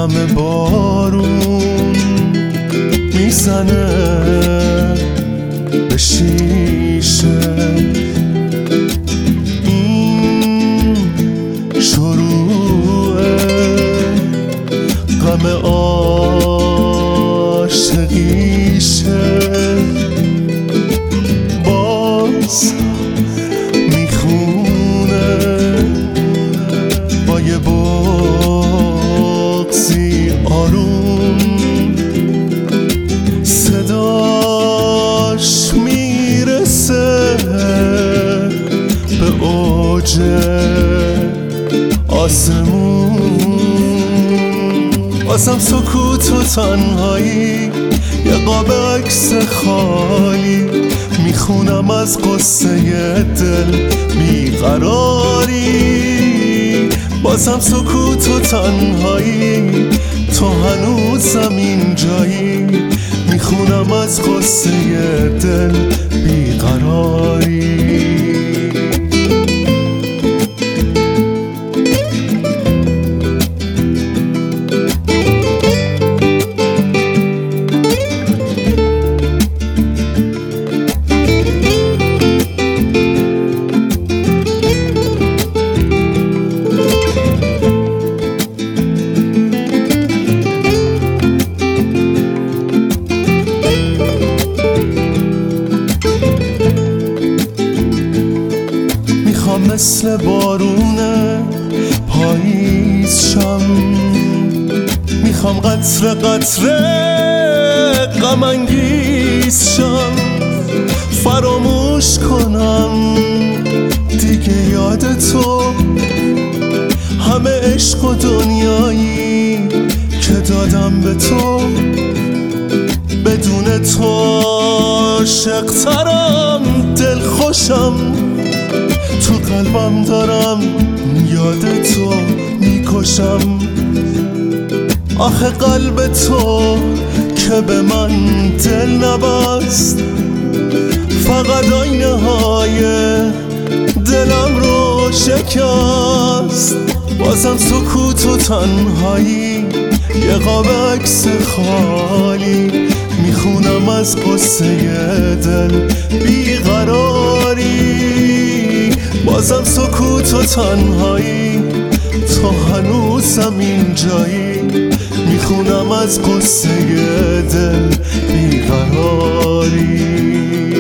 دم بارون میزنه به شیشه، این شروع غم عاشقیشه. باز میخونه با یه بغضی آروم، صداش میرسه به اوج آسمون. بازم سکوت و تنهایی، یه قاب عکس خالی، میخونم از قصه دل بیقراری. بازم سکوت و تنهایی، تو هنوزم اینجایی، میخونم از قصه دل بیقراری. مثل بارون پاییز شم، میخوام قطره قطره غم انگیز شم، فراموش کنم دیگه یاد تو، همه عشق و دنیایی که دادم به تو. بدون تو عاشق‌ترم، دل خوشم، تو قلبم دارم یاد تو میکشم. آخه قلب تو که به من دل نبست، فقط آینه های دلم رو شکست. بازم سکوت و تنهایی، یه قاب عکس خالی، میخونم از قصه دل بیقراری. بازم سکوت و تنهایی، تو هنوزم اینجایی، میخونم از قصه دل بیقراری.